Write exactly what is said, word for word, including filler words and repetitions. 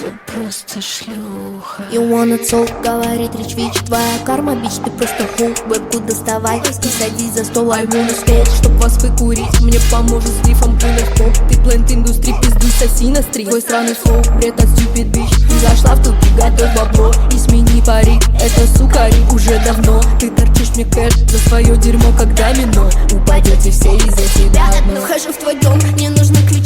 просто шлюха. You wanna talk, говорит речь вич. Твоя карма, бич, ты просто хуй. Вебку доставай и садись за стол. I wanna sketch, чтоб вас выкурить. Мне поможет с рифом пулер. Ты плент индустрии, пиздуй, соси на стрим. Твой странный слов, бред от stupid bitch. Ты зашла в тупик, готовь бабло и смени парик. Это сука рик уже давно. Ты торчишь мне кэш за свое дерьмо, как домино. Упадете все из-за тебя одной. Вхожу в твой дом, мне нужно ключ.